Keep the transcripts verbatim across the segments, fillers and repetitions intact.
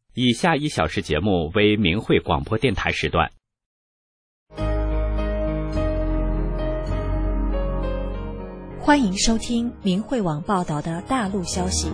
以下一小时节目为明慧广播电台时段。 欢迎收听明慧网报道的大陆消息。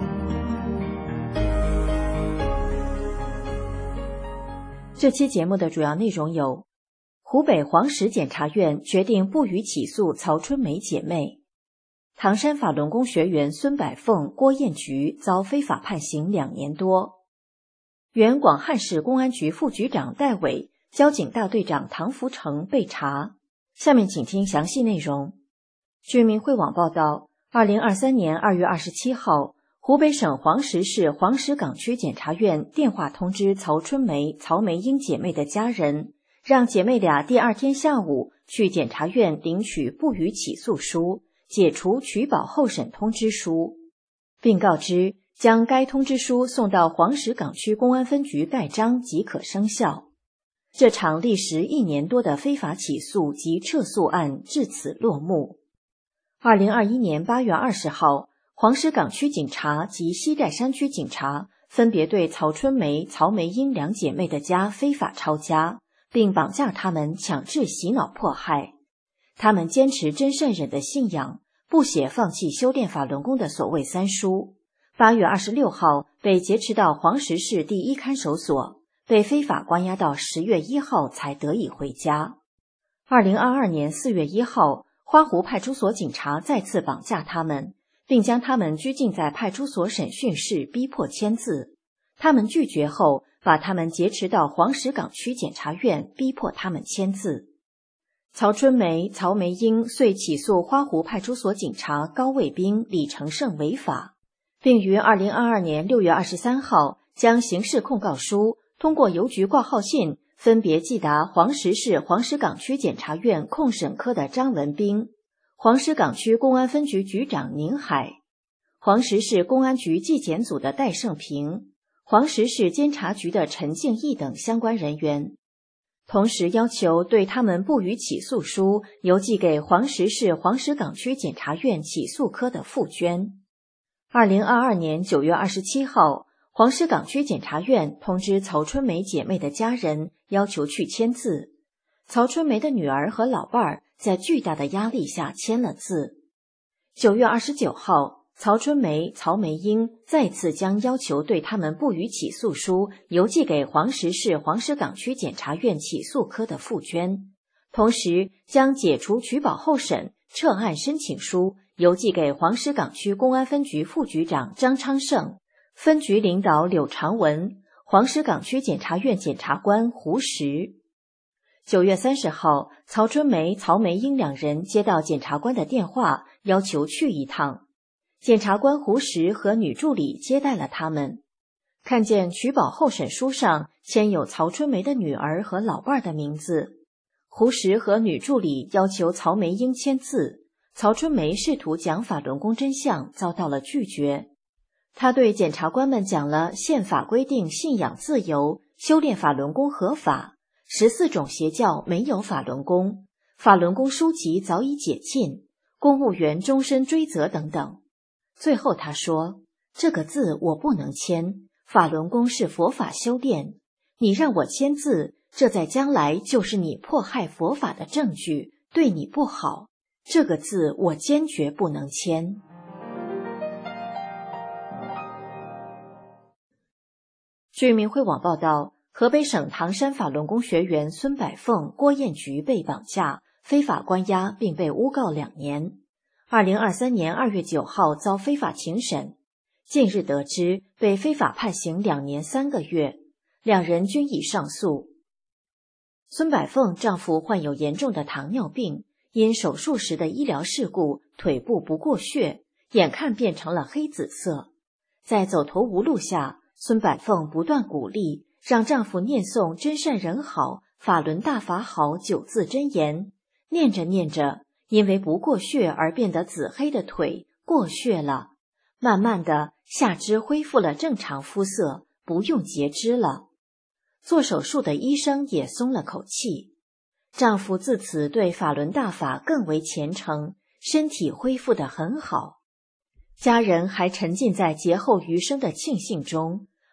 这期节目的主要内容有：湖北黄石检察院决定不予起诉曹春梅姐妹；唐山法轮功学员孙百凤、郭艳菊遭非法判刑两年多；原广汉市公安局副局长戴伟、交警大队长唐福成被查。下面请听详细内容。据明慧网报道，二零二三年二月二十七号，湖北省黄石市黄石岗区检察院电话通知曹春梅、曹梅英姐妹的家人，让姐妹俩第二天下午去检察院领取不予起诉书、解除取保候审通知书，并告知将该通知书送到黄石岗区公安分局盖章即可生效。这场历时一年多的非法起诉及撤诉案至此落幕。二零二一年八月二十号，黄石岗区警察及西寨山区警察分别对曹春梅、曹梅英两姐妹的家非法抄家，并绑架他们，强制洗脑迫害。他们坚持真善忍的信仰，不写放弃修炼法轮功的所谓三书。八月二十六号被劫持到黄石市第一看守所，被非法关押到十月一号才得以回家。二零二二年四月一号，花湖派出所警察再次绑架他们，并将他们拘禁在派出所审讯室，逼迫签字。他们拒绝后，把他们劫持到黄石岗区检察院，逼迫他们签字。曹春梅、曹梅英遂起诉花湖派出所警察高卫兵、李成胜违法，并于二零二二年六月二十三号将刑事控告书通过邮局挂号信分别寄达黄石市黄石岗区检察院控审科的张文斌、黄石岗区公安分局局长宁海、黄石市公安局纪检组的戴胜平、黄石市监察局的陈敬义等相关人员，同时要求对他们不予起诉书邮寄给黄石市黄石岗区检察院起诉科的付娟。二零二二年九月二十七号，黄石岗区检察院通知曹春梅姐妹的家人，要求去签字。曹春梅的女儿和老伴儿在巨大的压力下签了字。九月二十九号，曹春梅、曹梅英再次将要求对他们不予起诉书邮寄给黄石市黄石岗区检察院起诉科的付娟，同时将解除取保候审、撤案申请书邮寄给黄石岗区公安分局副局长张昌胜、分局领导柳长文、黄石岗区检察院检察官胡石。九月三十号，曹春梅、曹梅英两人接到检察官的电话，要求去一趟。检察官胡石和女助理接待了他们，看见取保候审书上签有曹春梅的女儿和老伴的名字，胡石和女助理要求曹梅英签字，曹春梅试图讲法轮功真相，遭到了拒绝。他对检察官们讲了宪法规定信仰自由，修炼法轮功合法，十四种邪教没有法轮功，法轮功书籍早已解禁，公务员终身追责等等。最后他说，这个字我不能签，法轮功是佛法修炼，你让我签字，这在将来就是你迫害佛法的证据，对你不好，这个字我坚决不能签。据明慧网报道，河北省唐山法轮功学员孙百凤、郭艳菊被绑架、非法关押并被诬告两年。二零二三年二月九号遭非法庭审，近日得知被非法判刑两年三个月，两人均已上诉。孙百凤丈夫患有严重的糖尿病，因手术时的医疗事故，腿部不过血，眼看变成了黑紫色。在走投无路下，孙百凤不断鼓励，让丈夫念诵真善人好、法轮大法好九字真言，念着念着，因为不过血而变得紫黑的腿过血了，慢慢的下肢恢复了正常肤色，不用截肢了。做手术的医生也松了口气。丈夫自此对法轮大法更为虔诚，身体恢复得很好。家人还沉浸在劫后余生的庆幸中，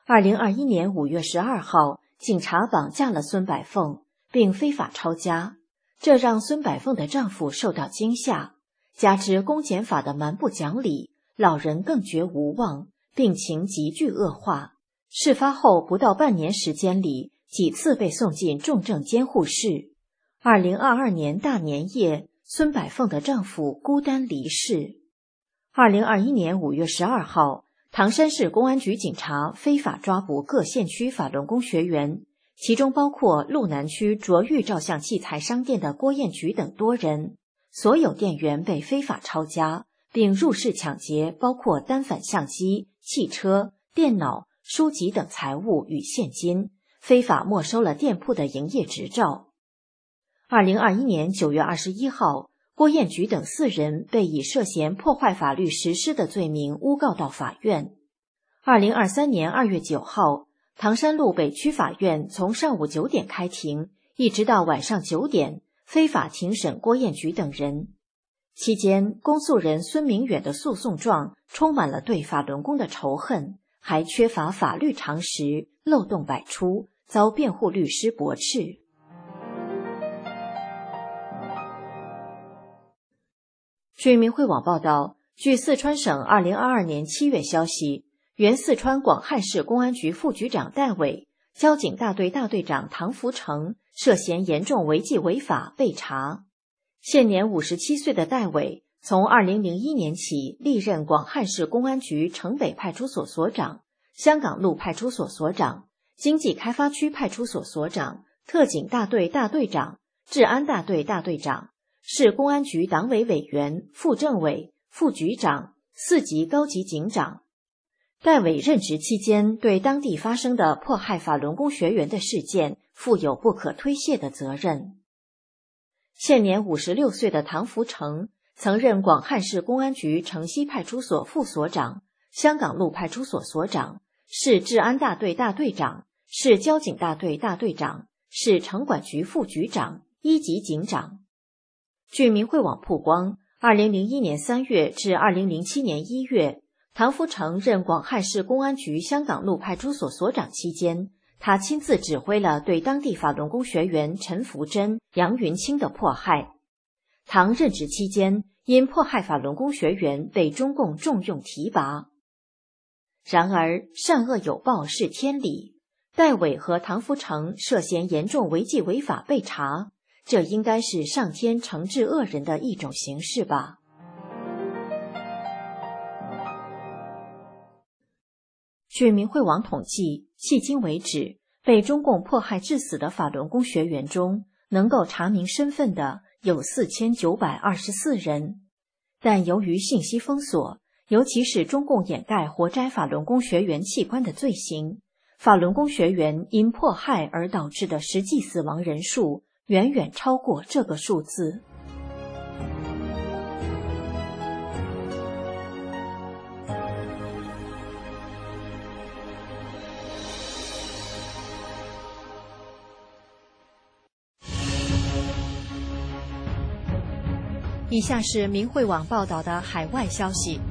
二零二一年五月十二号，警察绑架了孙百凤，并非法抄家，这让孙百凤的丈夫受到惊吓，加之公检法的蛮不讲理，老人更觉无望，病情急剧恶化。事发后不到半年时间里，几次被送进重症监护室。二零二二年大年夜，孙百凤的丈夫孤单离世。二零二一年五月十二号，唐山市公安局警察非法抓捕各县区法轮功学员，其中包括路南区卓玉照相器材商店的郭艳菊等多人。所有店员被非法抄家，并入室抢劫包括单反相机、汽车、电脑、书籍等财物与现金，非法没收了店铺的营业执照。二零二一年九月二十一号，郭艳菊等四人被以涉嫌破坏法律实施的罪名诬告到法院。二零二三年二月九号，唐山路北区法院从上午九点开庭，一直到晚上九点，非法庭审郭艳菊等人。期间，公诉人孙明远的诉讼状充满了对法轮功的仇恨，还缺乏法律常识，漏洞百出，遭辩护律师驳斥。据明慧网报道，据四川省二零二二年七月消息，原四川广汉市公安局副局长戴伟、交警大队大队长唐福成涉嫌严重违纪违法被查。现年五十七岁的戴伟，从二零零一年起历任广汉市公安局城北派出所所长、香港路派出所所长、经济开发区派出所所长、特警大队大队长、治安大队大队长，市公安局党委委员、副政委、副局长、四级高级警长。戴伟任职期间，对当地发生的迫害法轮功学员的事件负有不可推卸的责任。现年五十六岁的唐福成，曾任广汉市公安局城西派出所副所长、香港路派出所所长、市治安大队大队长、市交警大队大队长、市城管局副局长、一级警长。据明慧网曝光，二零零一年三月至二零零七年一月，唐福成任广汉市公安局香港路派出所所长期间，他亲自指挥了对当地法轮功学员陈福珍、杨云清的迫害。唐任职期间，因迫害法轮功学员被中共重用提拔。然而，善恶有报是天理，戴伟和唐福成涉嫌严重违纪违法被查，这应该是上天惩治恶人的一种形式吧。据明慧网统计，迄今为止，被中共迫害致死的法轮功学员中，能够查明身份的有四千九百二十四人。但由于信息封锁，尤其是中共掩盖活摘法轮功学员器官的罪行，法轮功学员因迫害而导致的实际死亡人数远远超过这个数字。以下是明慧网报道的海外消息，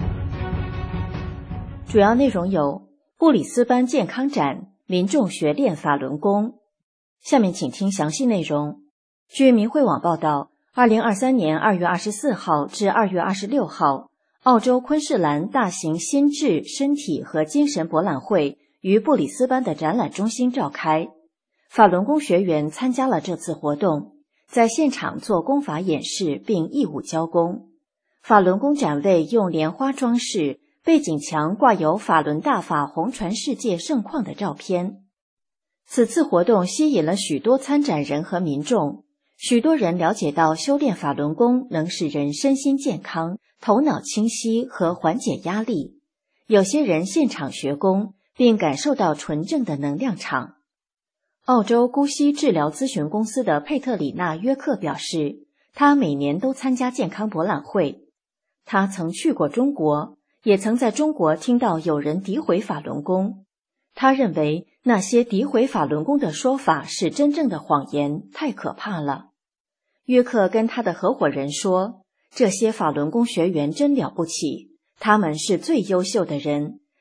主要内容有布里斯班健康展，民众学练法轮功。下面请听详细内容。据明慧网报道，二零二三年二月二十四号至二月二十六号，澳洲昆士兰大型心智、身体和精神博览会于布里斯班的展览中心召开。法轮功学员参加了这次活动，在现场做功法演示并义务交功。法轮功展位用莲花装饰，背景墙挂有法轮大法红传世界盛况的照片。此次活动吸引了许多参展人和民众，许多人了解到修炼法轮功能使人身心健康、头脑清晰和缓解压力。有些人现场学功，并感受到纯正的能量场。澳洲姑息治疗咨询公司的佩特里娜·约克表示，他每年都参加健康博览会。他曾去过中国，也曾在中国听到有人诋毁法轮功。他认为那些诋毁法轮功的说法是真正的谎言，太可怕了。约克跟他的合伙人说，这些法轮功学员真了不起，他们是最优秀的人，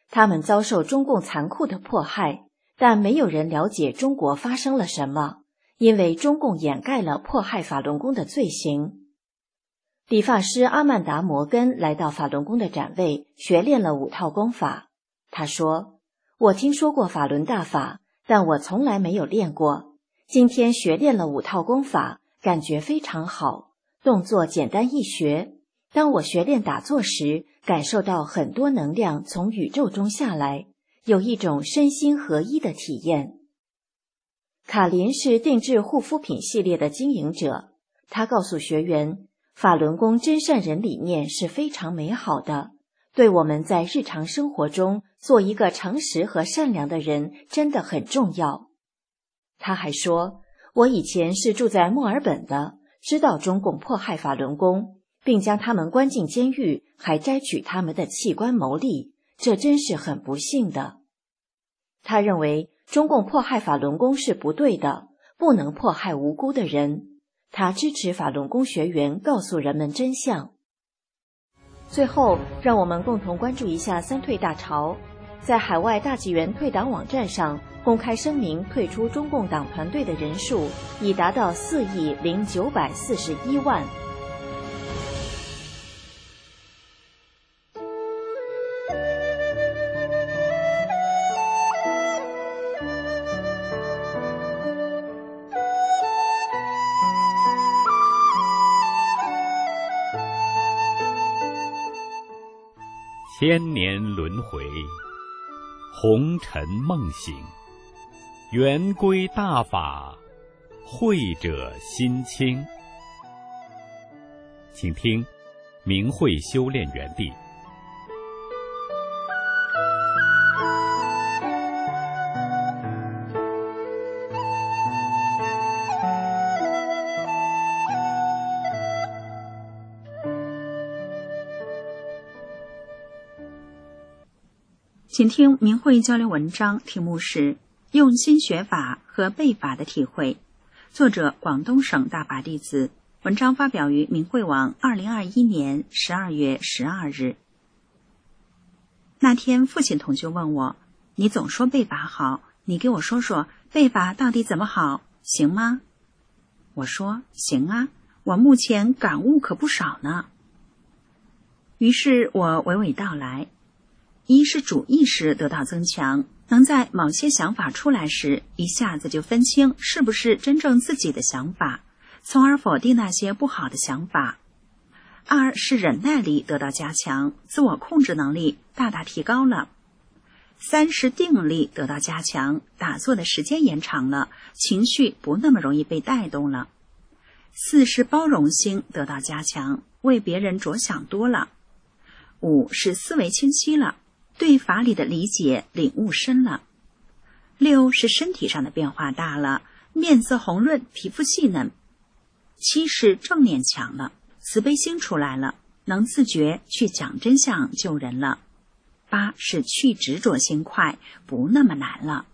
他们遭受中共残酷的迫害，但没有人了解中国发生了什么，因为中共掩盖了迫害法轮功的罪行。理发师阿曼达·摩根来到法轮功的展位，学练了五套功法。他说：“我听说过法轮大法，但我从来没有练过。今天学练了五套功法，感觉非常好，动作简单易学。当我学练打坐时，感受到很多能量从宇宙中下来，有一种身心合一的体验。”卡林是定制护肤品系列的经营者，他告诉学员，法轮功真善人理念是非常美好的，对我们在日常生活中做一个诚实和善良的人真的很重要。他还说，我以前是住在墨尔本的，知道中共迫害法轮功，并将他们关进监狱，还摘取他们的器官牟利，这真是很不幸的。他认为中共迫害法轮功是不对的，不能迫害无辜的人。他支持法轮功学员告诉人们真相。最后，让我们共同关注一下三退大潮。在海外大纪元退党网站上公开声明退出中共党团队的人数已达到四亿零九百四十一万。 千年轮回，红尘梦醒，圆规大法，慧者心清。请听明慧修炼园地。 请听明慧交流文章，题目是《用心学法和背法的体会》，作者广东省大法弟子，文章发表于明慧网二零二一年十二月十二日。那天父亲同学问我，你总说背法好，你给我说说背法到底怎么好，行吗？我说行啊，我目前感悟可不少呢。于是我娓娓道来，一是主意识得到增强，能在某些想法出来时一下子就分清是不是真正自己的想法，从而否定那些不好的想法。二是忍耐力得到加强，自我控制能力大大提高了。三是定力得到加强，打坐的时间延长了，情绪不那么容易被带动了。四是包容心得到加强，为别人着想多了。五是思维清晰了，对法理的理解领悟深了。六是身体上的变化大了，面色红润，皮肤细嫩。七是正念强了，慈悲心出来了，能自觉去讲真相救人了。八是去执着心快，不那么难了。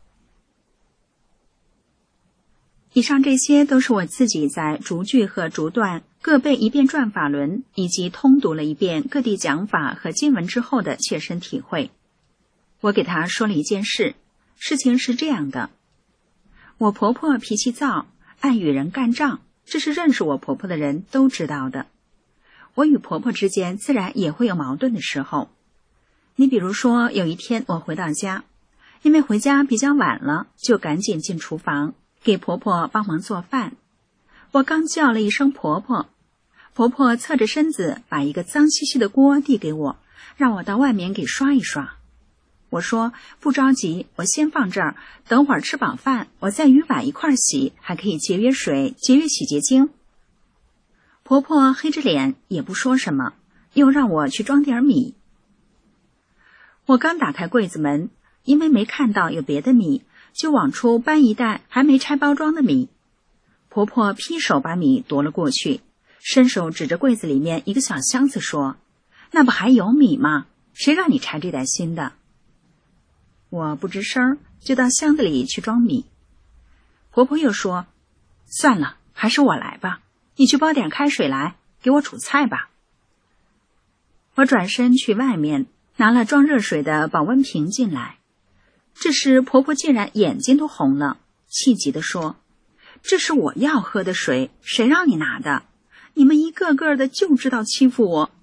以上这些都是我自己在逐句和逐段各背一遍转法轮，以及通读了一遍各地讲法和经文之后的切身体会。我给他说了一件事，事情是这样的：我婆婆脾气躁，爱与人干仗，这是认识我婆婆的人都知道的。我与婆婆之间自然也会有矛盾的时候。你比如说，有一天我回到家，因为回家比较晚了，就赶紧进厨房给婆婆帮忙做饭。我刚叫了一声婆婆，婆婆侧着身子把一个脏兮兮的锅递给我，让我到外面给刷一刷。我说不着急，我先放这儿，等会儿吃饱饭我再与碗一块洗，还可以节约水，节约洗洁精。婆婆黑着脸也不说什么，又让我去装点米。我刚打开柜子门，因为没看到有别的米，就往出搬一袋还没拆包装的米。婆婆劈手把米夺了过去，伸手指着柜子里面一个小箱子说，那不还有米吗？谁让你拆这袋新的？我不吱声，就到箱子里去装米。婆婆又说，算了，还是我来吧，你去煲点开水来，给我煮菜吧。我转身去外面， 拿了装热水的保温瓶进来。这时婆婆竟然眼睛都红了，气急地说：这是我要喝的水，谁让你拿的？你们一个个的就知道欺负我。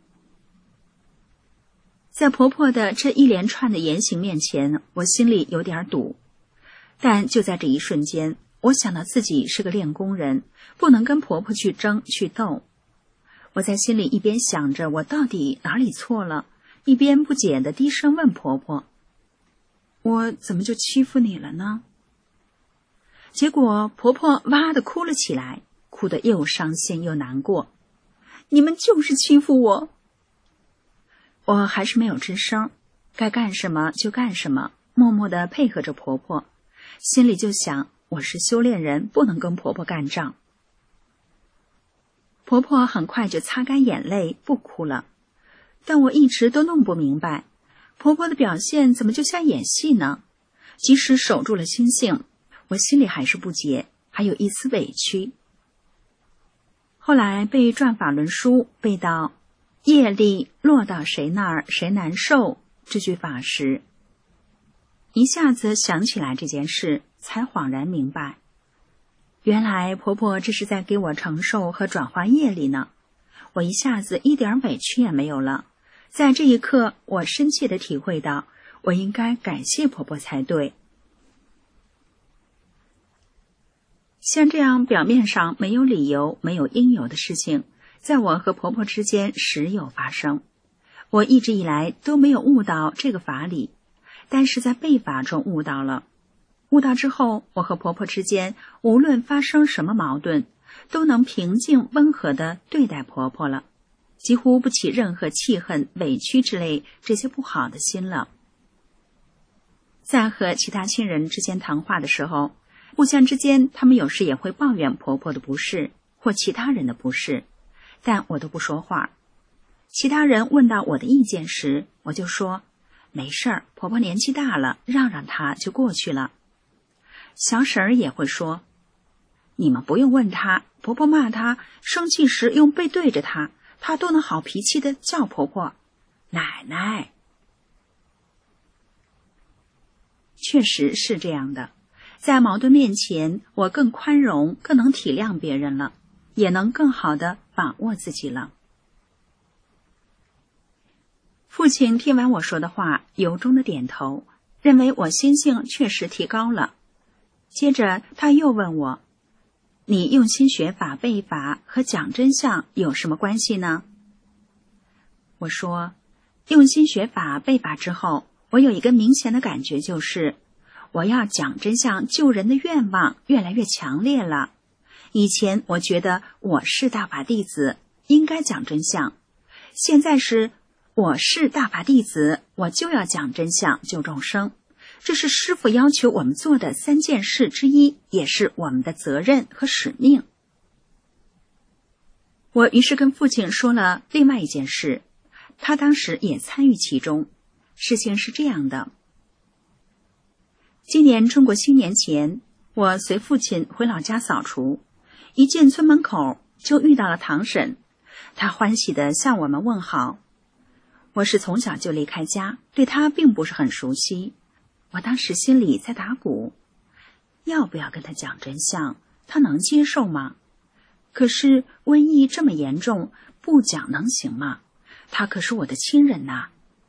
在婆婆的这一连串的言行面前，我心里有点堵。但就在这一瞬间，我想到自己是个练功人，不能跟婆婆去争去斗。我在心里一边想着我到底哪里错了，一边不解地低声问婆婆：我怎么就欺负你了呢？结果婆婆哇地哭了起来，哭得又伤心又难过。你们就是欺负我。我还是没有吱声，该干什么就干什么，默默地配合着婆婆，心里就想，我是修炼人，不能跟婆婆干仗。婆婆很快就擦干眼泪，不哭了。但我一直都弄不明白，婆婆的表现怎么就像演戏呢？即使守住了心性，我心里还是不解，还有一丝委屈。后来背转法轮书，背到业力落到谁那儿谁难受这句法时，一下子想起来这件事，才恍然明白，原来婆婆这是在给我承受和转化业力呢。我一下子一点委屈也没有了。在这一刻，我深切地体会到，我应该感谢婆婆才对。像这样表面上没有理由、没有因由的事情，在我和婆婆之间时有发生。我一直以来都没有悟到这个法理，但是在背法中悟到了。悟到之后，我和婆婆之间无论发生什么矛盾，都能平静温和地对待婆婆了，几乎不起任何气恨、委屈之类这些不好的心了。在和其他亲人之间谈话的时候，互相之间他们有时也会抱怨婆婆的不是或其他人的不是，但我都不说话。其他人问到我的意见时，我就说没事儿，婆婆年纪大了，让让她就过去了。小婶儿也会说，你们不用问她，婆婆骂她，生气时用背对着她，她都能好脾气的叫婆婆奶奶。确实是这样的，在矛盾面前，我更宽容，更能体谅别人了，也能更好的把握自己了。父亲听完我说的话，由衷的点头，认为我心性确实提高了。接着他又问我，你用心学法背法和讲真相有什么关系呢？我说，用心学法背法之后，我有一个明显的感觉，就是我要讲真相救人的愿望越来越强烈了。以前我觉得我是大法弟子，应该讲真相，现在是我是大法弟子，我就要讲真相救众生。这是师父要求我们做的三件事之一，也是我们的责任和使命。我于是跟父亲说了另外一件事，他当时也参与其中。事情是这样的，今年中国新年前，我随父亲回老家扫除，一进村门口就遇到了堂婶，她欢喜地向我们问好。我是从小就离开家，对她并不是很熟悉。我当时心里在打鼓，要不要跟他讲真相，他能接受吗？可是瘟疫这么严重，不讲能行吗？他可是我的亲人呐。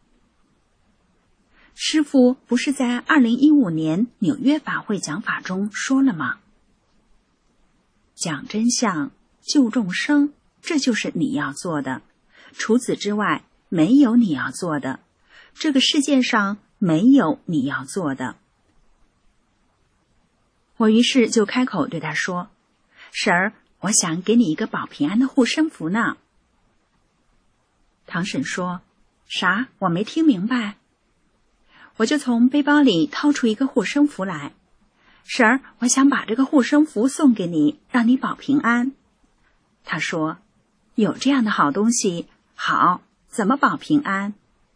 师父不是在二零一五年纽约法会讲法中说了吗？讲真相，救众生，这就是你要做的。除此之外，没有你要做的。这个世界上没有你要做的。我于是就开口对他说，婶儿，我想给你一个保平安的护身符呢。堂婶说，啥？我没听明白。我就从背包里掏出一个护身符来，婶儿，我想把这个护身符送给你，让你保平安。他说，有这样的好东西，好，怎么保平安？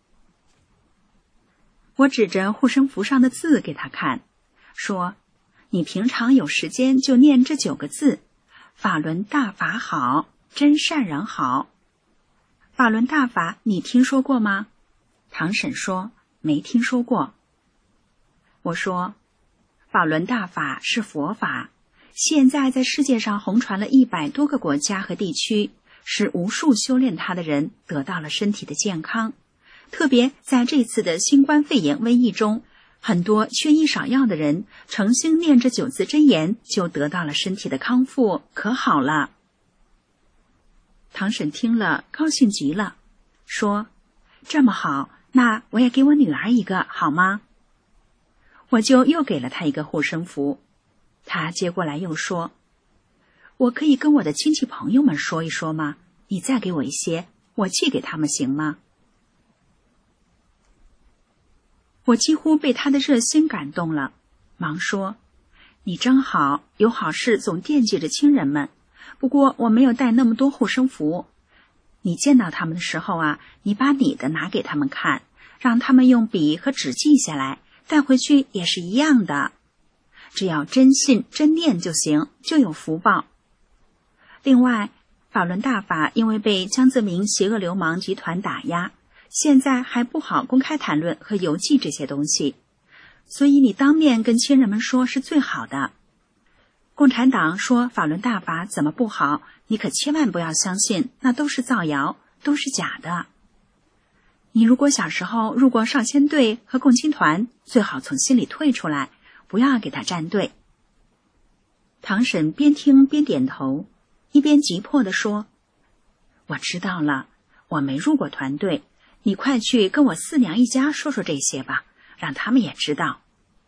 我指着护身符上的字给他看，说，你平常有时间就念这九个字，法轮大法好，真善人好。法轮大法你听说过吗？ 唐婶说：“没听说过。”我说：“法轮大法是佛法，现在在世界上红传了一百多个国家和地区，使无数修炼它的人得到了身体的健康。特别在这次的新冠肺炎瘟疫中，很多缺医少药的人诚心念着九字真言，就得到了身体的康复，可好了。”唐婶听了高兴极了，说：“这么好，那我也给我女儿一个好吗？”我就又给了她一个护身符。她接过来又说：“我可以跟我的亲戚朋友们说一说吗？你再给我一些，我寄给他们行吗？”我几乎被她的热心感动了，忙说：“你真好，有好事总惦记着亲人们。不过我没有带那么多护身符。你见到他们的时候啊，你把你的拿给他们看，让他们用笔和纸记下来，带回去也是一样的。只要真信真念就行，就有福报。另外，法轮大法因为被江泽民邪恶流氓集团打压，现在还不好公开谈论和邮寄这些东西，所以你当面跟亲人们说是最好的。共产党说法轮大法怎么不好，你可千万不要相信，那都是造谣，都是假的。你如果小时候入过少先队和共青团，最好从心里退出来，不要给他站队。”唐婶边听边点头，一边急迫地说：“我知道了，我没入过团队，你快去跟我四娘一家说说这些吧，让他们也知道。”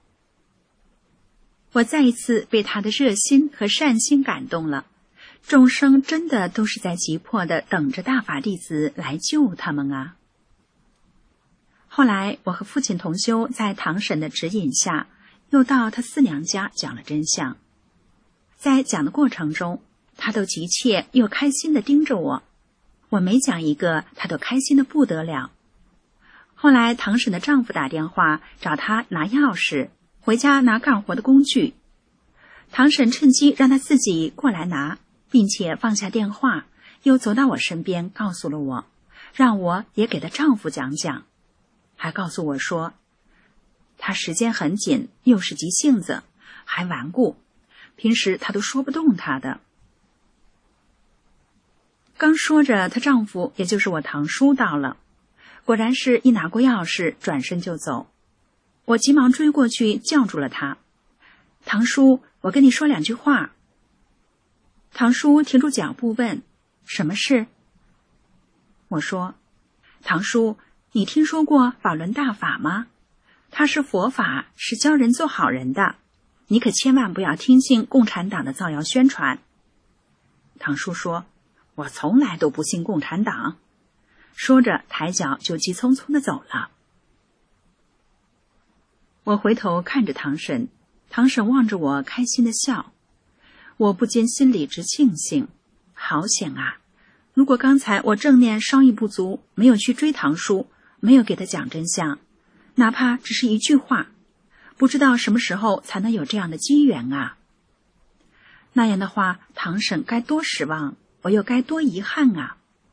我再一次被他的热心和善心感动了，众生真的都是在急迫地等着大法弟子来救他们啊。后来我和父亲同修在唐婶的指引下，又到他四娘家讲了真相。在讲的过程中，他都急切又开心地盯着我，我每讲一个，他都开心得不得了。后来唐婶的丈夫打电话找他拿钥匙，回家拿干活的工具。唐婶趁机让他自己过来拿，并且放下电话，又走到我身边告诉了我，让我也给她丈夫讲讲，还告诉我说，她时间很紧，又是急性子，还顽固，平时她都说不动她的。刚说着，她丈夫也就是我堂叔到了，果然是一拿过钥匙转身就走。我急忙追过去叫住了他：“堂叔，我跟你说两句话。”堂叔停住脚步问：“什么事？”我说：“堂叔，你听说过法轮大法吗？它是佛法，是教人做好人的，你可千万不要听信共产党的造谣宣传。”堂叔说：“我从来都不信共产党。”说着抬脚就急匆匆地走了。我回头看着唐婶，唐婶望着我开心地笑，我不禁心里直庆幸，好险啊！如果刚才我正念稍一不足，没有去追唐叔，没有给他讲真相，哪怕只是一句话，不知道什么时候才能有这样的机缘啊！那样的话，唐婶该多失望，我又该多遗憾啊！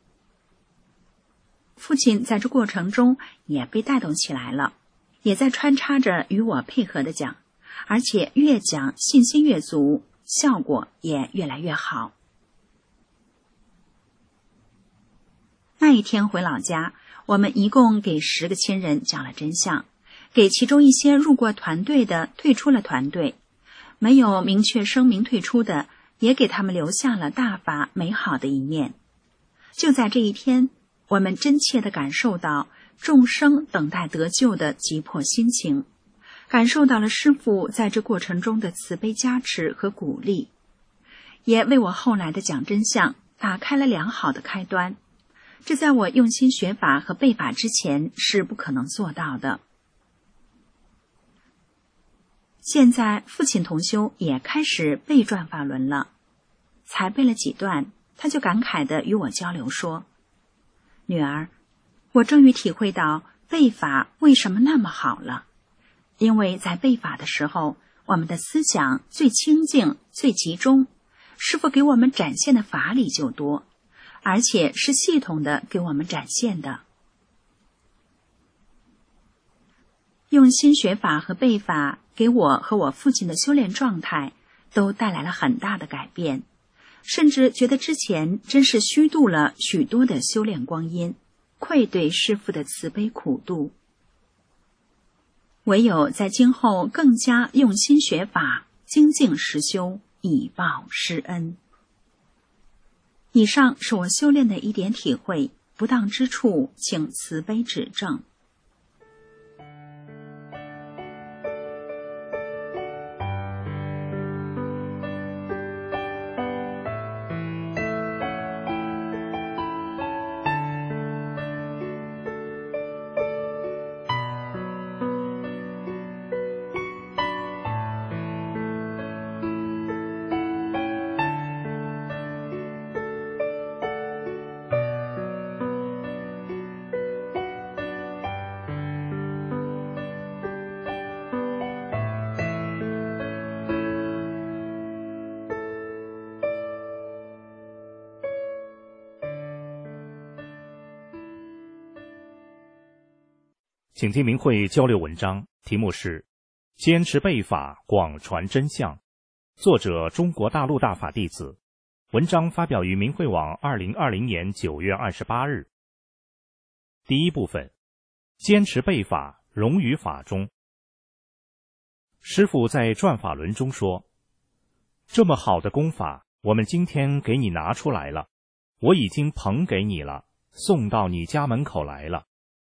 父亲在这过程中也被带动起来了，也在穿插着与我配合的讲，而且越讲信心越足，效果也越来越好。那一天回老家，我们一共给十个亲人讲了真相，给其中一些入过团队的退出了团队，没有明确声明退出的，也给他们留下了大法美好的一面。就在这一天，我们真切地感受到众生等待得救的急迫心情，感受到了师父在这过程中的慈悲加持和鼓励，也为我后来的讲真相打开了良好的开端。这在我用心学法和背法之前是不可能做到的。现在父亲同修也开始背转法轮了，才背了几段，他就感慨地与我交流说：“女儿，我终于体会到背法为什么那么好了。因为在背法的时候，我们的思想最清净、最集中，师父给我们展现的法理就多，而且是系统的给我们展现的。 用心学法和背法给我和我父亲的修炼状态都带来了很大的改变，甚至觉得之前真是虚度了许多的修炼光阴，愧对师父的慈悲苦度。唯有在今后更加用心学法，精进实修，以报师恩。以上是我修炼的一点体会，不当之处请慈悲指正。 请听明慧交流文章，题目是坚持背法，广传真相，作者中国大陆大法弟子，文章发表于明慧网二零二零年九月二十八日。第一部分，坚持背法，融于法中。师父在转法轮中说，这么好的功法，我们今天给你拿出来了，我已经捧给你了，送到你家门口来了。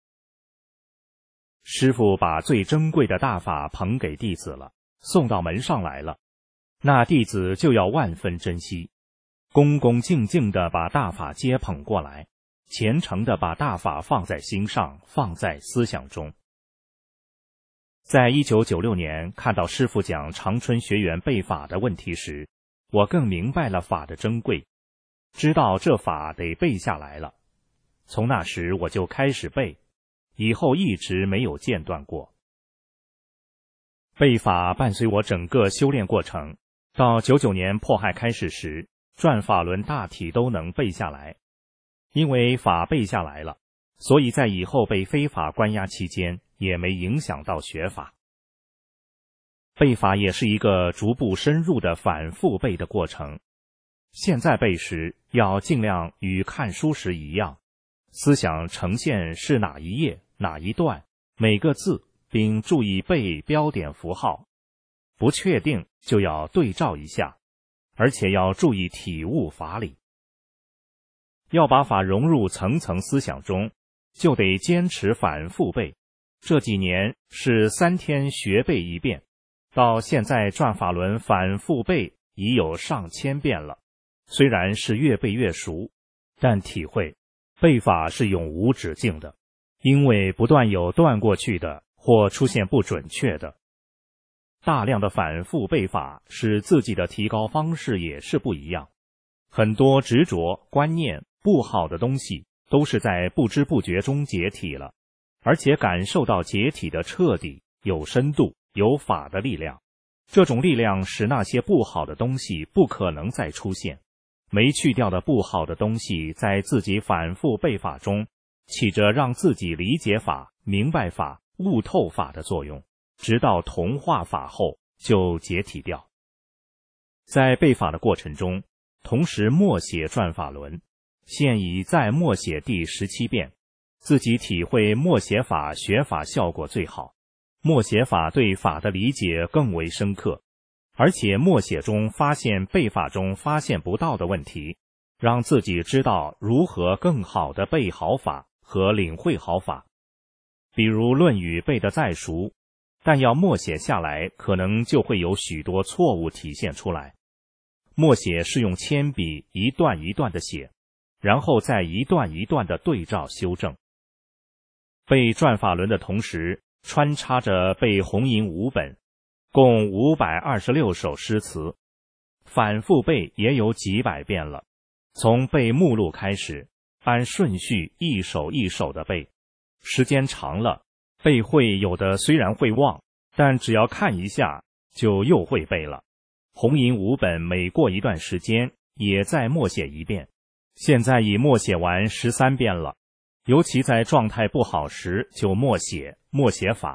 师父把最珍贵的大法捧给弟子了，送到门上来了，那弟子就要万分珍惜，恭恭敬敬地把大法接捧过来，虔诚地把大法放在心上，放在思想中。在一九九六年看到师父讲长春学员背法的问题时，我更明白了法的珍贵，知道这法得背下来了。从那时我就开始背，以后一直没有间断过。背法伴随我整个修炼过程，到九九年迫害开始时，转法轮大体都能背下来。因为法背下来了，所以在以后被非法关押期间也没影响到学法。背法也是一个逐步深入的反复背的过程。现在背时要尽量与看书时一样，思想呈现是哪一页哪一段每个字，并注意背标点符号，不确定就要对照一下，而且要注意体悟法理。要把法融入层层思想中，就得坚持反复背。这几年是三天学背一遍，到现在转法轮反复背已有上千遍了。虽然是越背越熟，但体会背法是永无止境的，因为不断有断过去的或出现不准确的。大量的反复背法使自己的提高方式也是不一样，很多执着观念不好的东西都是在不知不觉中解体了，而且感受到解体的彻底、有深度、有法的力量。这种力量使那些不好的东西不可能再出现。没去掉的不好的东西在自己反复背法中起着让自己理解法、明白法、悟透法的作用，直到同化法后就解体掉。在背法的过程中，同时默写转法轮，现已再默写第十七遍，自己体会默写法学法效果最好，默写法对法的理解更为深刻，而且默写中发现背法中发现不到的问题，让自己知道如何更好地背好法和领会好法。比如《论语》背得再熟，但要默写下来，可能就会有许多错误体现出来。默写是用铅笔一段一段地写，然后再一段一段地对照修正。背转法轮的同时，穿插着背红银五本，共五百二十六首诗词，反复背也有几百遍了。从背目录开始，按顺序一首一首的背，时间长了，背会有的虽然会忘，但只要看一下就又会背了。红银五本每过一段时间也再默写一遍，现在已默写完十三遍了。尤其在状态不好时就默写默写法，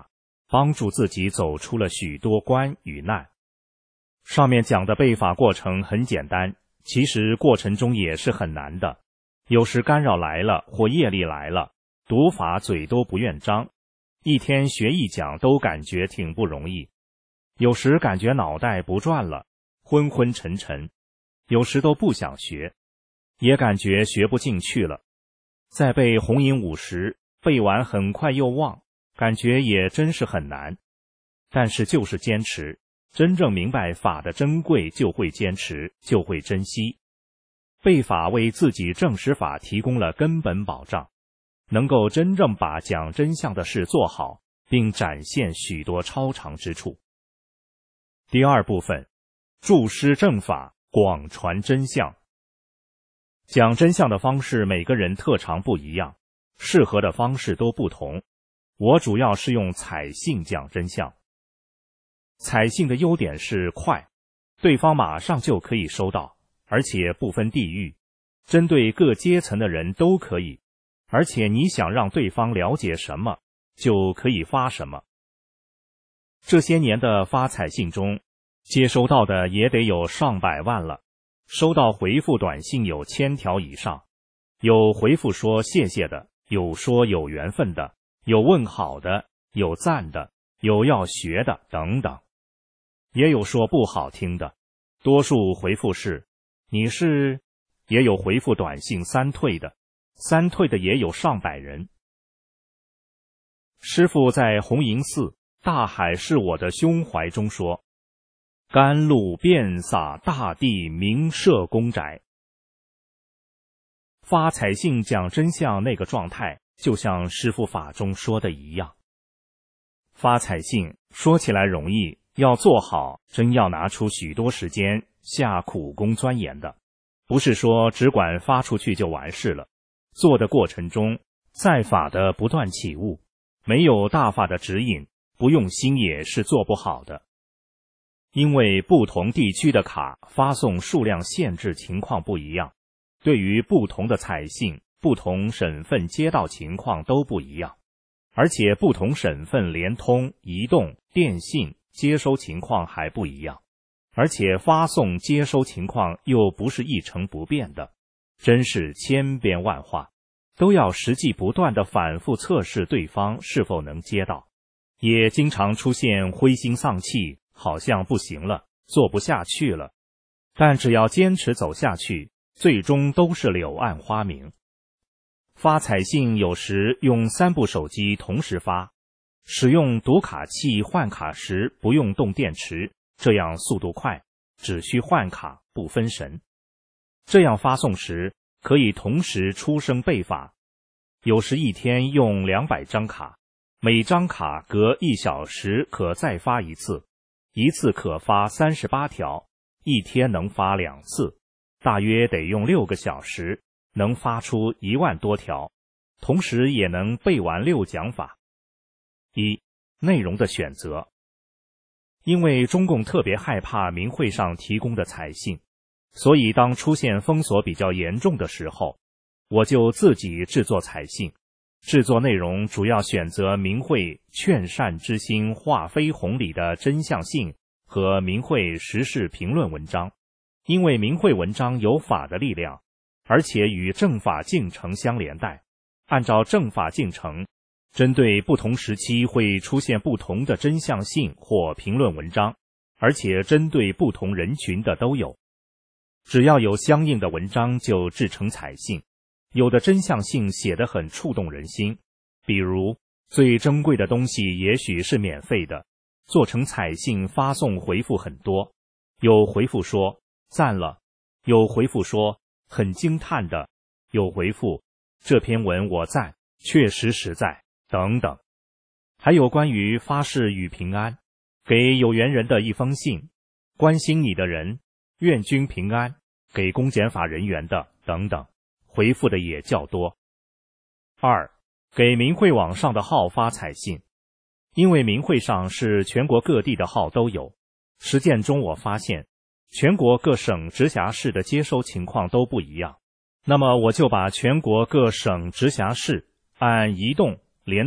帮助自己走出了许多关与难。上面讲的背法过程很简单，其实过程中也是很难的，有时干扰来了或业力来了，读法嘴都不愿张，一天学一讲都感觉挺不容易，有时感觉脑袋不转了，昏昏沉沉，有时都不想学，也感觉学不进去了。再背红影五十，背完很快又忘，感觉也真是很难。但是就是坚持，真正明白法的珍贵，就会坚持，就会珍惜。背法为自己证实法提供了根本保障，能够真正把讲真相的事做好，并展现许多超常之处。第二部分，注释正法，广传真相。讲真相的方式每个人特长不一样，适合的方式都不同。我主要是用采信讲真相。采信的优点是快，对方马上就可以收到，而且不分地域，针对各阶层的人都可以，而且你想让对方了解什么，就可以发什么。这些年的发采信中，接收到的也得有上百万了，收到回复短信有千条以上，有回复说谢谢的，有说有缘分的，有问好的，有赞的，有要学的等等，也有说不好听的，多数回复是你是，也有回复短信三退的，三退的也有上百人。师父在红营寺大海是我的胸怀中说，甘露遍洒大地，明设公宅。发采信讲真相那个状态，就像师父法中说的一样。发采信说起来容易，要做好，真要拿出许多时间下苦功钻研的，不是说只管发出去就完事了。做的过程中，在法的不断起悟，没有大法的指引，不用心也是做不好的。因为不同地区的卡发送数量限制情况不一样，对于不同的采信，不同省份接到情况都不一样，而且不同省份联通、移动、电信接收情况还不一样，而且发送接收情况又不是一成不变的，真是千变万化，都要实际不断地反复测试对方是否能接到，也经常出现灰心丧气，好像不行了，做不下去了，但只要坚持走下去，最终都是柳暗花明。发采信有时用三部手机同时发，使用读卡器换卡时不用动电池，这样速度快，只需换卡不分神。这样发送时可以同时出声背法，有时一天用两百张卡，每张卡隔一小时可再发一次，一次可发三十八条，一天能发两次，大约得用六个小时，能发出一万多条，同时也能背完六讲法。一、内容的选择。因为中共特别害怕明会上提供的采信，所以当出现封锁比较严重的时候，我就自己制作采信。制作内容主要选择明会劝善之心化非红里的真相信和明会时事评论文章，因为明会文章有法的力量，而且与正法进程相连带，按照正法进程，针对不同时期会出现不同的真相信或评论文章，而且针对不同人群的都有。只要有相应的文章就制成采信，有的真相信写得很触动人心，比如最珍贵的东西也许是免费的，做成采信发送回复很多，有回复说赞了，有回复说很惊叹的，有回复这篇文我赞，确实实在等等。还有关于发誓与平安，给有缘人的一封信，关心你的人，愿君平安，给公检法人员的等等，回复的也较多。二、给明会网上的号发采信，因为明会上是全国各地的号都有，实践中我发现全国各省直辖市的接收情况都不一样，那么我就把全国各省直辖市按移动、联通、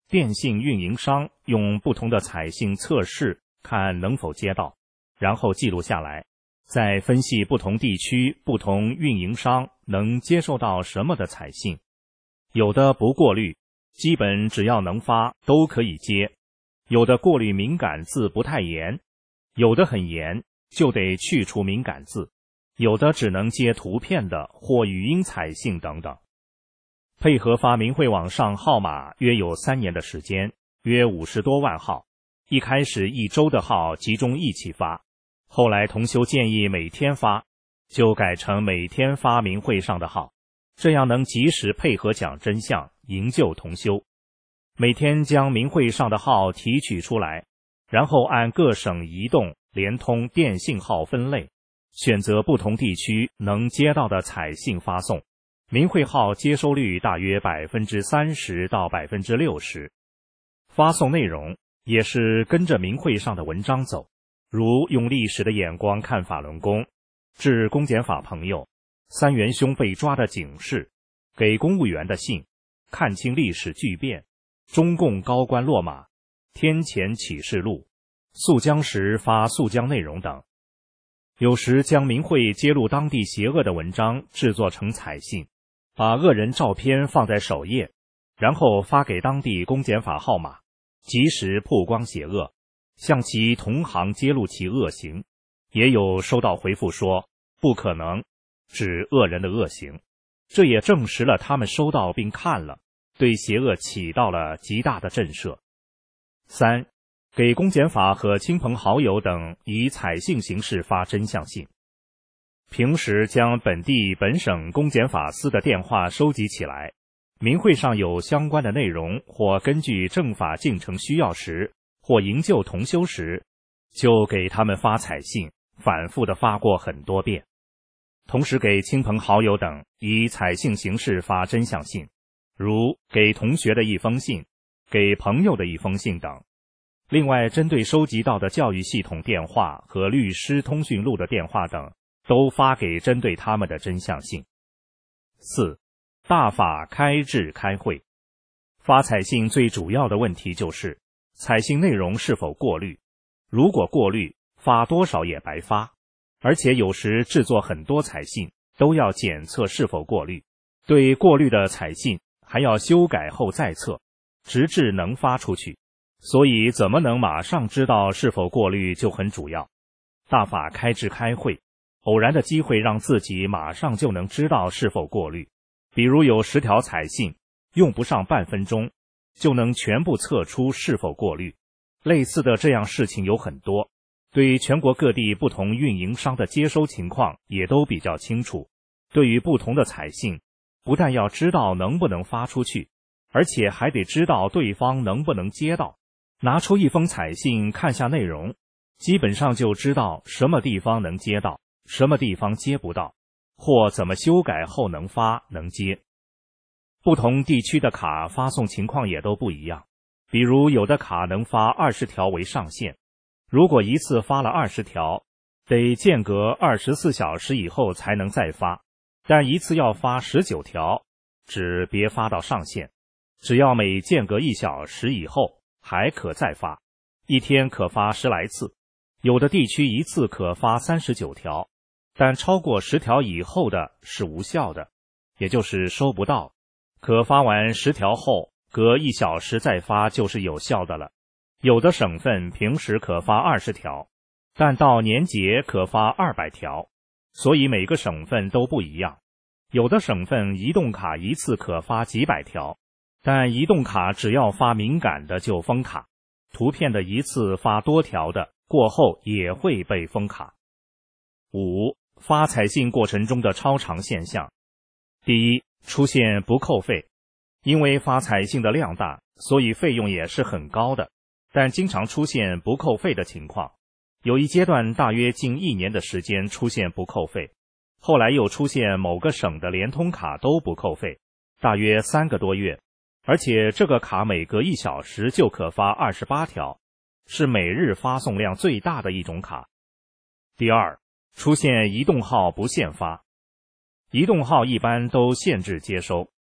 电信运营商用不同的彩信测试，看能否接到，然后记录下来，再分析不同地区、不同运营商能接受到什么的彩信。有的不过滤，基本只要能发都可以接；有的过滤敏感字不太严，有的很严，就得去除敏感字；有的只能接图片的或语音彩信等等。配合发明会网上号码约有三年的时间，约五十多万号。一开始一周的号集中一起发，后来同修建议每天发，就改成每天发明会上的号，这样能及时配合讲真相，营救同修。每天将明会上的号提取出来，然后按各省移动、联通、电信号分类，选择不同地区能接到的彩信发送。明会号接收率大约 百分之三十 到 百分之六十。 发送内容也是跟着明会上的文章走，如用历史的眼光看法轮功，致公检法朋友，三元兄被抓的警示，给公务员的信，看清历史巨变，中共高官落马，天前启示录，肃江时发肃江内容等。有时将明会揭露当地邪恶的文章制作成彩信，把恶人照片放在首页，然后发给当地公检法号码，及时曝光邪恶，向其同行揭露其恶行。也有收到回复说不可能，指恶人的恶行，这也证实了他们收到并看了，对邪恶起到了极大的震慑。三、给公检法和亲朋好友等以彩信形式发真相信。平时将本地本省公检法司的电话收集起来，明会上有相关的内容或根据政法进程需要时，或营救同修时，就给他们发彩信，反复的发过很多遍。同时给亲朋好友等以彩信形式发真相信，如给同学的一封信，给朋友的一封信等。另外针对收集到的教育系统电话和律师通讯录的电话等，都发给针对他们的真相信。四、大法开智开会。发彩信最主要的问题就是彩信内容是否过滤，如果过滤，发多少也白发，而且有时制作很多彩信都要检测是否过滤，对过滤的彩信还要修改后再测，直至能发出去。所以怎么能马上知道是否过滤就很主要。大法开智开会，偶然的机会让自己马上就能知道是否过滤。比如有十条彩信，用不上半分钟就能全部测出是否过滤。类似的这样事情有很多，对全国各地不同运营商的接收情况也都比较清楚。对于不同的彩信，不但要知道能不能发出去，而且还得知道对方能不能接到。拿出一封彩信看下内容，基本上就知道什么地方能接到，什么地方接不到，或怎么修改后能发能接。不同地区的卡发送情况也都不一样，比如有的卡能发二十条为上限，如果一次发了二十条，得间隔二十四小时以后才能再发，但一次要发十九条，只别发到上限，只要每间隔一小时以后还可再发，一天可发十来次。有的地区一次可发三十九条，但超过十条以后的是无效的，也就是收不到。可发完十条后，隔一小时再发就是有效的了。有的省份平时可发二十条，但到年节可发二百条，所以每个省份都不一样。有的省份移动卡一次可发几百条，但移动卡只要发敏感的就封卡，图片的一次发多条的过后也会被封卡。五、发彩信过程中的超常现象。第一，出现不扣费。因为发彩信的量大，所以费用也是很高的，但经常出现不扣费的情况。有一阶段大约近一年的时间出现不扣费，后来又出现某个省的联通卡都不扣费，大约三个多月，而且这个卡每隔一小时就可发二十八条，是每日发送量最大的一种卡。第二，出现移动号不限发。移动号一般都限制接收，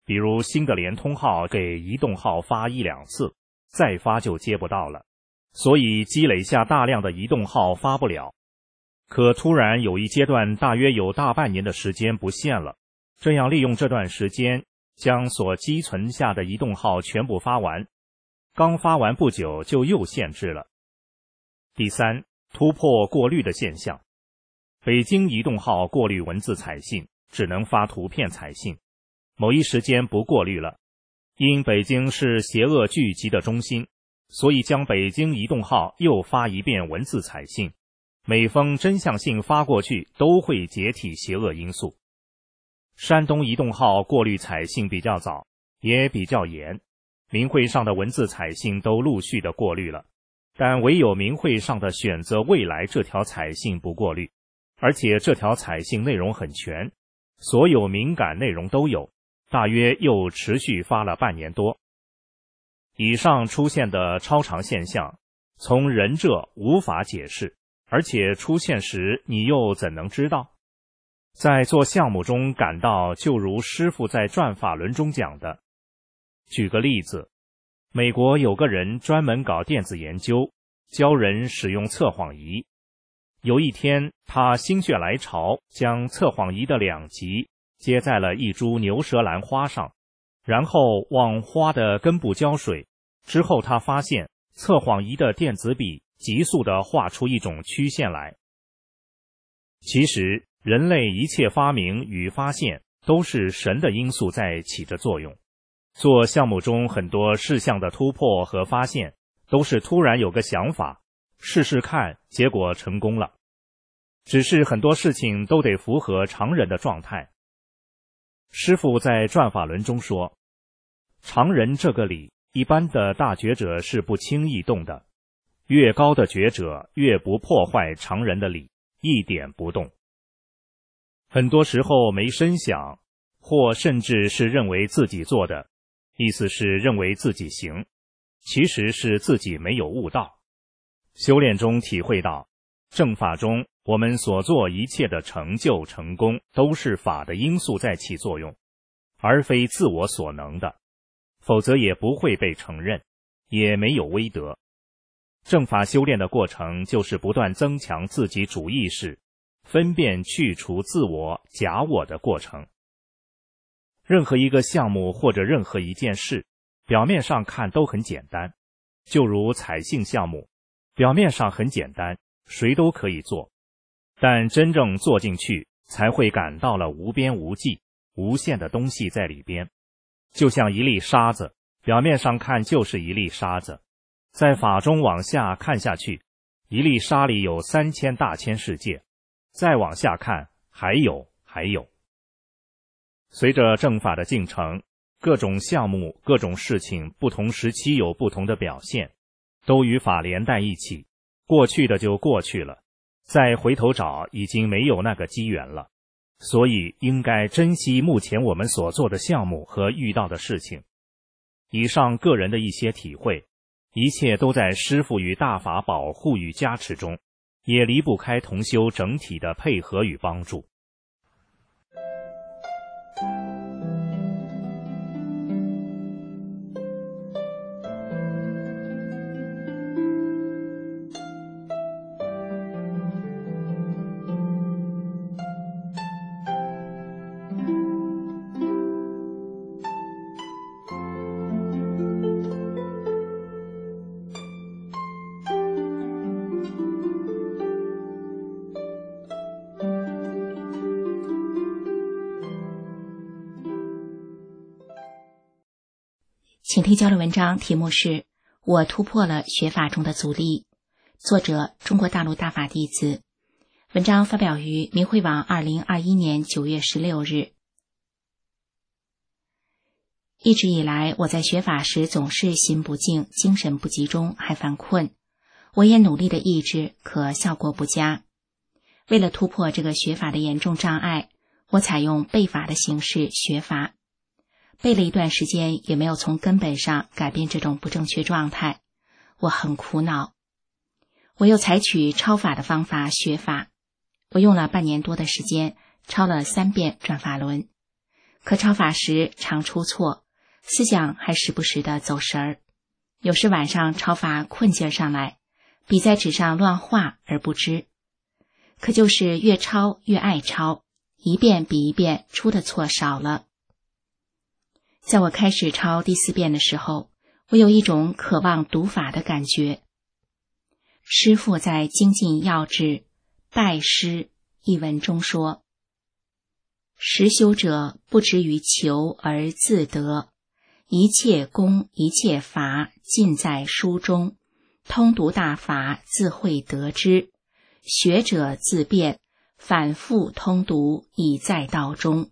比如新的联通号给移动号发一两次，再发就接不到了，所以积累下大量的移动号发不了。可突然有一阶段大约有大半年的时间不线了，这样利用这段时间将所积存下的移动号全部发完，刚发完不久就又限制了。第三，突破过滤的现象。北京移动号过滤文字彩信，只能发图片彩信，某一时间不过滤了。因北京是邪恶聚集的中心，所以将北京移动号又发一遍文字彩信，每封真相信发过去都会解体邪恶因素。山东移动号过滤彩信比较早，也比较严，明会上的文字彩信都陆续的过滤了，但唯有明会上的选择未来这条彩信不过滤，而且这条彩信内容很全，所有敏感内容都有，大约又持续发了半年多。以上出现的超常现象，从人这无法解释，而且出现时你又怎能知道？在做项目中感到就如师父在转法轮中讲的。举个例子，美国有个人专门搞电子研究，教人使用测谎仪。有一天，他心血来潮，将测谎仪的两极接在了一株牛舌兰花上，然后往花的根部浇水。之后他发现，测谎仪的电子笔急速地画出一种曲线来。其实，人类一切发明与发现都是神的因素在起着作用。做项目中很多事项的突破和发现，都是突然有个想法，试试看，结果成功了。只是很多事情都得符合常人的状态。师父在转法轮中说，常人这个理，一般的大觉者是不轻易动的，越高的觉者越不破坏常人的理，一点不动。很多时候没深想，或甚至是认为自己做的，意思是认为自己行，其实是自己没有悟道。修炼中体会到，正法中我们所做一切的成就成功，都是法的因素在起作用，而非自我所能的，否则也不会被承认，也没有威德。正法修炼的过程就是不断增强自己主意识，分辨去除自我假我的过程。任何一个项目或者任何一件事，表面上看都很简单，就如彩信项目，表面上很简单，谁都可以做，但真正做进去，才会感到了无边无际、无限的东西在里边。就像一粒沙子，表面上看就是一粒沙子，在法中往下看下去，一粒沙里有三千大千世界，再往下看，还有还有。随着正法的进程，各种项目、各种事情，不同时期有不同的表现，都与法连带一起，过去的就过去了，再回头找已经没有那个机缘了。所以应该珍惜目前我们所做的项目和遇到的事情。以上个人的一些体会，一切都在师父与大法保护与加持中，也离不开同修整体的配合与帮助。 请听交流文章，题目是我突破了学法中的阻力，作者中国大陆大法弟子，文章发表于明慧网二零二一年九月十六日。一直以来，我在学法时总是心不静，精神不集中，还犯困。我也努力的抑制，可效果不佳。为了突破这个学法的严重障碍，我采用背法的形式学法。背了一段时间，也没有从根本上改变这种不正确状态，我很苦恼。我又采取抄法的方法学法，我用了半年多的时间，抄了三遍转法轮。 可抄法时常出错，思想还时不时的走神儿。有时晚上抄法困劲儿上来，笔在纸上乱画而不知。可就是越抄越爱抄，一遍比一遍出的错少了。在我开始抄第四遍的时候，我有一种渴望读法的感觉。师父在《精进要旨拜师》一文中说，实修者不止于求而自得，一切功一切法尽在书中，通读大法自会得之，学者自辩，反复通读已在道中。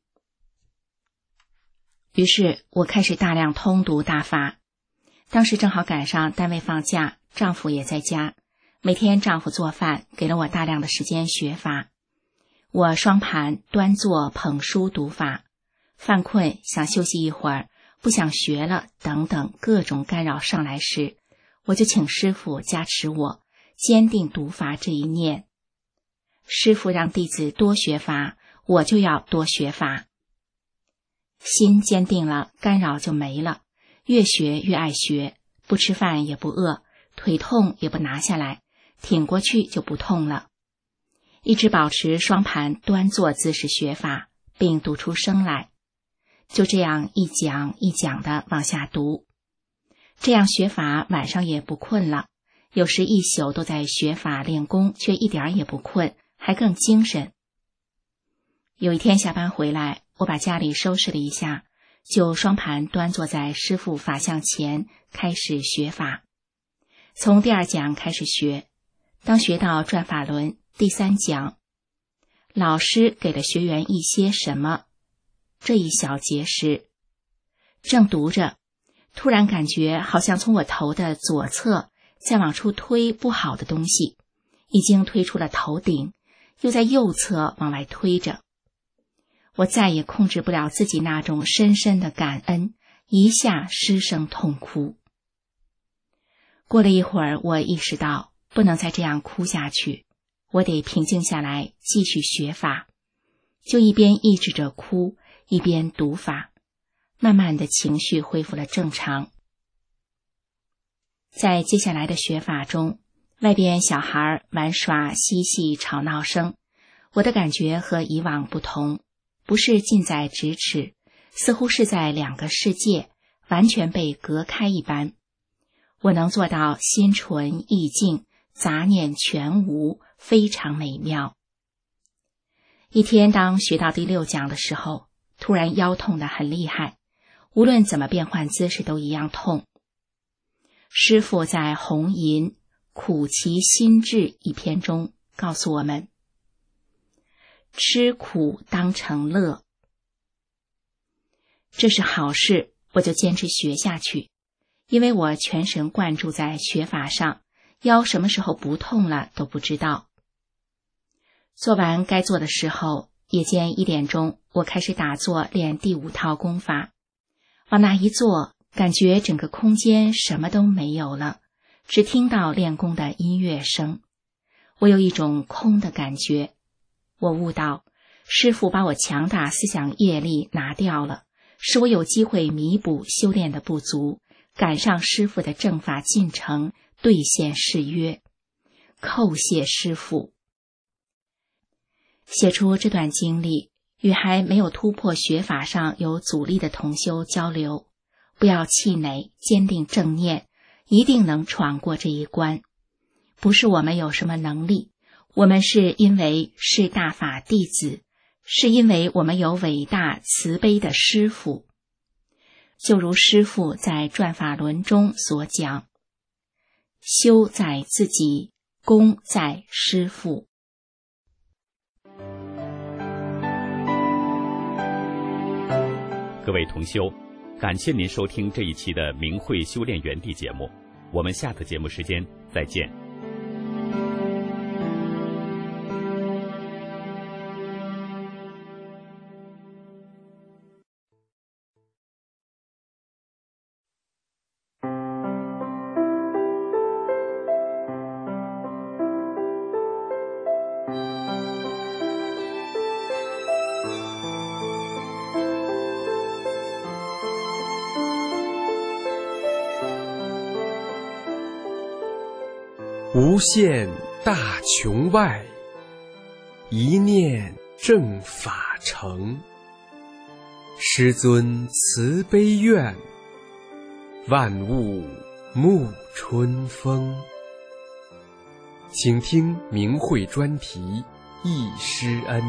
于是我开始大量通读大法。当时正好赶上单位放假，丈夫也在家，每天丈夫做饭，给了我大量的时间学法。我双盘端坐捧书读法，犯困想休息一会儿，不想学了等等各种干扰上来时，我就请师父加持我坚定读法这一念。师父让弟子多学法，我就要多学法。心坚定了，干扰就没了，越学越爱学，不吃饭也不饿，腿痛也不拿下来，挺过去就不痛了。一直保持双盘端坐姿势学法，并读出声来。就这样一讲一讲的往下读。这样学法晚上也不困了，有时一宿都在学法练功，却一点也不困，还更精神。有一天下班回来，我把家里收拾了一下，就双盘端坐在师父法像前，开始学法。从第二讲开始学，当学到转法轮第三讲，老师给了学员一些什么这一小节时，正读着，突然感觉好像从我头的左侧再往出推不好的东西，已经推出了头顶，又在右侧往外推着。我再也控制不了自己那种深深的感恩，一下失声痛哭。过了一会儿，我意识到不能再这样哭下去，我得平静下来继续学法，就一边抑制着哭，一边读法，慢慢的情绪恢复了正常。在接下来的学法中，外边小孩玩耍嬉戏吵闹声，我的感觉和以往不同，不是近在咫尺，似乎是在两个世界完全被隔开一般。我能做到心纯意静，杂念全无，非常美妙。一天当学到第六讲的时候，突然腰痛得很厉害，无论怎么变换姿势都一样痛。师父在红吟苦其心志一篇中告诉我们，吃苦当成乐。这是好事，我就坚持学下去，因为我全神贯注在学法上，腰什么时候不痛了都不知道。做完该做的时候，夜间一点钟，我开始打坐练第五套功法。往那一坐，感觉整个空间什么都没有了，只听到练功的音乐声。我有一种空的感觉。我悟到，师父把我强大思想业力拿掉了，使我有机会弥补修炼的不足，赶上师父的正法进程，兑现誓约。叩谢师父。写出这段经历，与还没有突破学法上有阻力的同修交流，不要气馁，坚定正念，一定能闯过这一关。不是我们有什么能力，我们是因为是大法弟子，是因为我们有伟大慈悲的师父。就如师父在转法轮中所讲，修在自己，功在师父。 各位同修，感谢您收听这一期的明慧修炼园地节目，我们下次节目时间再见。 无限大穹外，一念正法成。师尊慈悲愿，万物沐春风。请听明慧专题《忆师恩》。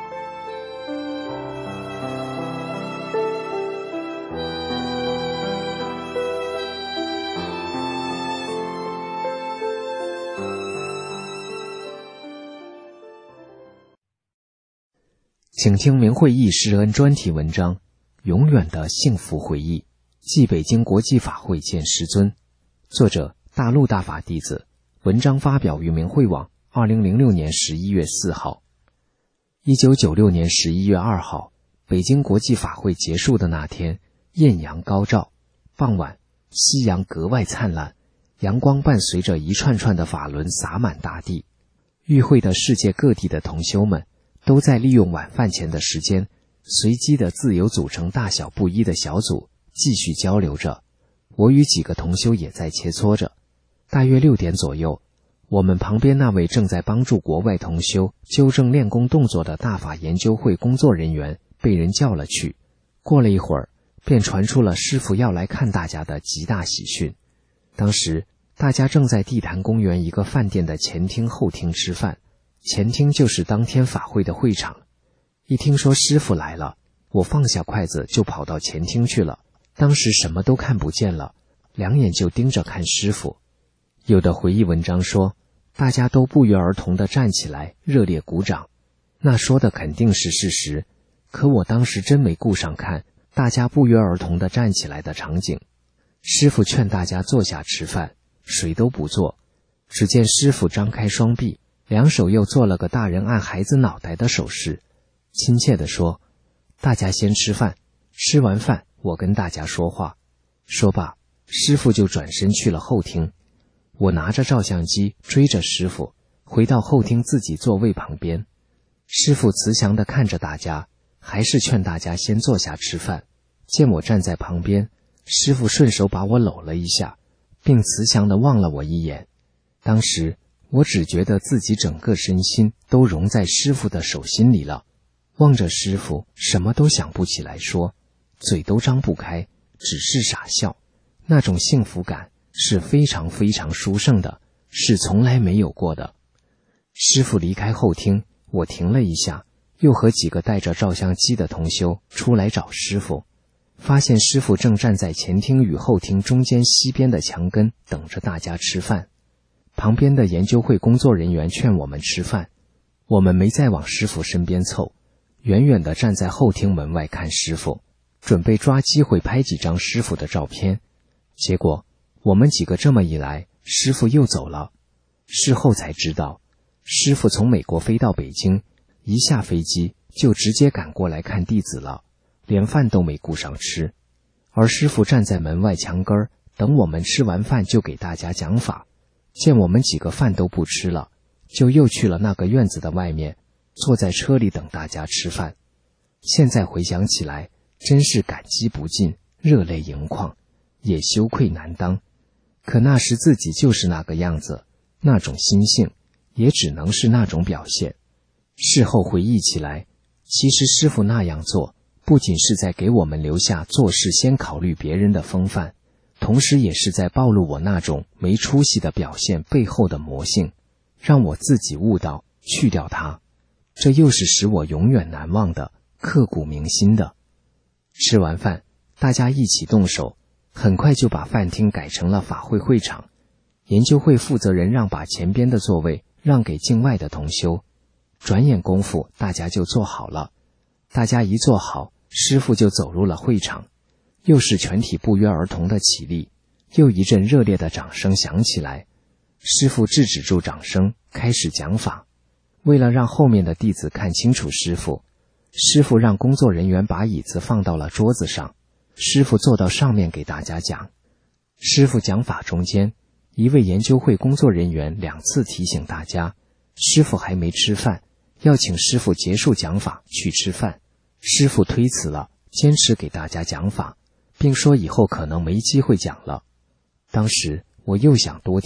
请听明慧忆师恩专题文章《永远的幸福回忆》，继北京国际法会见师尊。作者大陆大法弟子，文章发表于明慧网二零零六年十一月四号。一九九六年十一月二号，北京国际法会结束的那天，艳阳高照，傍晚夕阳格外灿烂，阳光伴随着一串串的法轮洒满大地。与会的世界各地的同修们都在利用晚饭前的时间，随机的自由组成大小不一的小组，继续交流着。我与几个同修也在切磋着。大约六点左右，我们旁边那位正在帮助国外同修纠正练功动作的大法研究会工作人员被人叫了去。过了一会儿，便传出了师父要来看大家的极大喜讯。当时大家正在地坛公园一个饭店的前厅后厅吃饭，前厅就是当天法会的会场。一听说师父来了，我放下筷子就跑到前厅去了。当时什么都看不见了，两眼就盯着看师父。有的回忆文章说，大家都不约而同地站起来，热烈鼓掌。那说的肯定是事实，可我当时真没顾上看大家不约而同地站起来的场景。师父劝大家坐下吃饭，谁都不坐。只见师父张开双臂，两手又做了个大人按孩子脑袋的手势，亲切地说，大家先吃饭，吃完饭我跟大家说话。说罢，师父就转身去了后厅。我拿着照相机追着师父回到后厅自己座位旁边。师父慈祥地看着大家，还是劝大家先坐下吃饭。见我站在旁边，师父顺手把我搂了一下，并慈祥地望了我一眼。当时我只觉得自己整个身心都融在师父的手心里了，望着师父什么都想不起来说，嘴都张不开，只是傻笑。那种幸福感是非常非常殊胜的，是从来没有过的。师父离开后厅，我停了一下，又和几个带着照相机的同修出来找师父，发现师父正站在前厅与后厅中间西边的墙根等着大家吃饭。旁边的研究会工作人员劝我们吃饭，我们没再往师父身边凑，远远地站在后厅门外看师父，准备抓机会拍几张师父的照片。结果我们几个这么一来，师父又走了。事后才知道，师父从美国飞到北京，一下飞机就直接赶过来看弟子了，连饭都没顾上吃。而师父站在门外墙根儿，等我们吃完饭就给大家讲法。见我们几个饭都不吃了，就又去了那个院子的外面，坐在车里等大家吃饭。现在回想起来，真是感激不尽，热泪盈眶，也羞愧难当。可那时自己就是那个样子，那种心性，也只能是那种表现。事后回忆起来，其实师父那样做，不仅是在给我们留下做事先考虑别人的风范，同时也是在暴露我那种没出息的表现背后的魔性，让我自己悟到，去掉它。这又是使我永远难忘的，刻骨铭心的。吃完饭，大家一起动手，很快就把饭厅改成了法会会场。研究会负责人让把前边的座位让给境外的同修，转眼功夫大家就坐好了。大家一坐好，师父就走入了会场，又是全体不约而同的起立，又一阵热烈的掌声响起来。师父制止住掌声，开始讲法。为了让后面的弟子看清楚师父，师父让工作人员把椅子放到了桌子上，师父坐到上面给大家讲。师父讲法中间，一位研究会工作人员两次提醒大家，师父还没吃饭，要请师父结束讲法去吃饭。师父推辞了，坚持给大家讲法，并说以后可能没机会讲了。当时我又想多听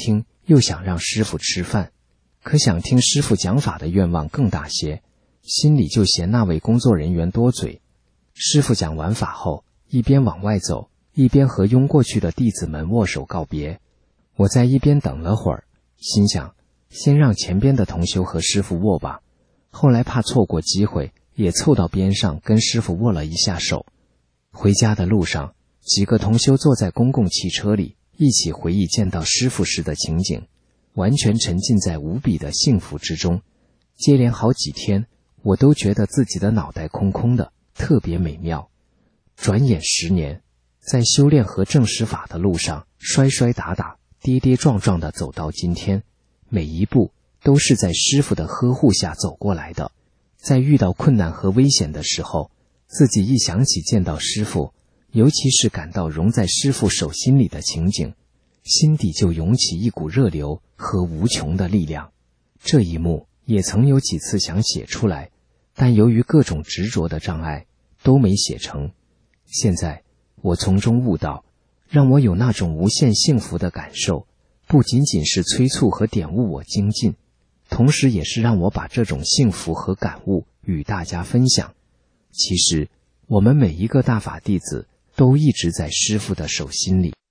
又想让师父吃饭，可想听师父讲法的愿望更大些，心里就嫌那位工作人员多嘴。师父讲完法后，一边往外走，一边和拥过去的弟子们握手告别。我在一边等了会儿，心想先让前边的同修和师父握吧，后来怕错过机会，也凑到边上跟师父握了一下手。回家的路上，几个同修坐在公共汽车里，一起回忆见到师父时的情景，完全沉浸在无比的幸福之中。接连好几天，我都觉得自己的脑袋空空的，特别美妙。转眼十年，在修炼和证实法的路上，摔摔打打，跌跌撞撞地走到今天，每一步都是在师父的呵护下走过来的。在遇到困难和危险的时候，自己一想起见到师父，尤其是感到融在师父手心里的情景，心底就涌起一股热流和无穷的力量。这一幕也曾有几次想写出来，但由于各种执着的障碍，都没写成。现在我从中悟到，让我有那种无限幸福的感受，不仅仅是催促和点悟我精进，同时也是让我把这种幸福和感悟与大家分享。其实我们每一个大法弟子都一直在师父的手心里。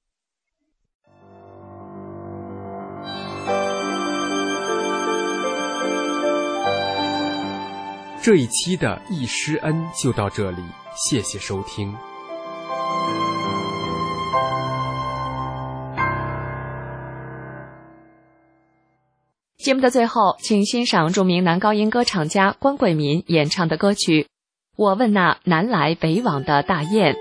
这一期的易师恩就到这里，谢谢收听。 节目的最后，请欣赏著名男高音歌唱家关贵民演唱的歌曲《我问那南来北往的大雁》。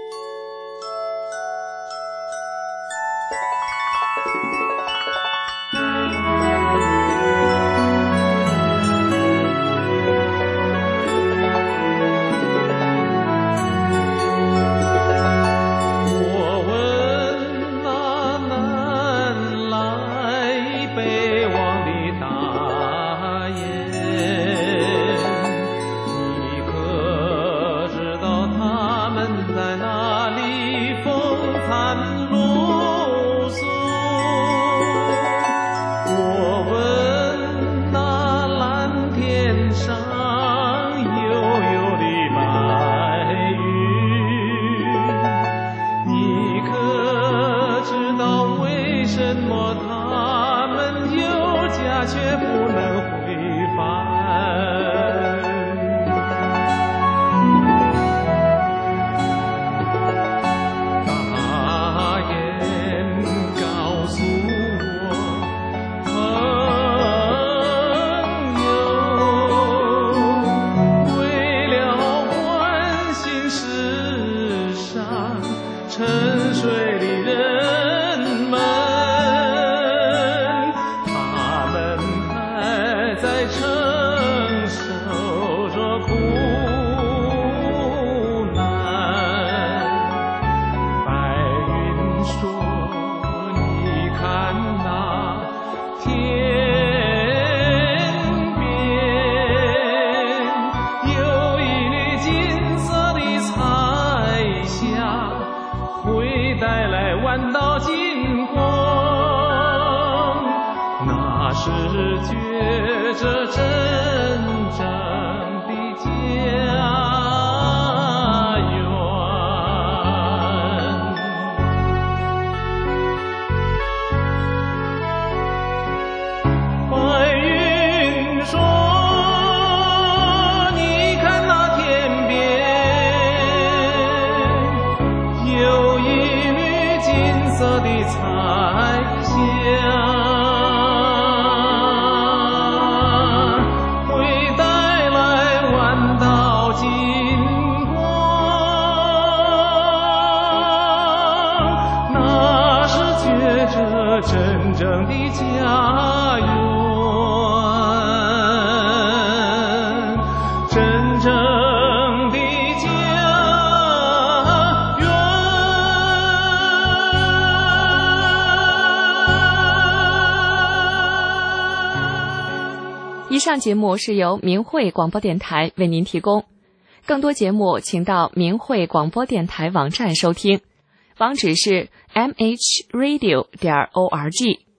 以上节目是由明慧广播电台为您提供，更多节目请到明慧广播电台网站收听，网址是 m h radio 点 org。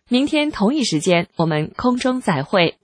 明天同一时间，我们空中再会。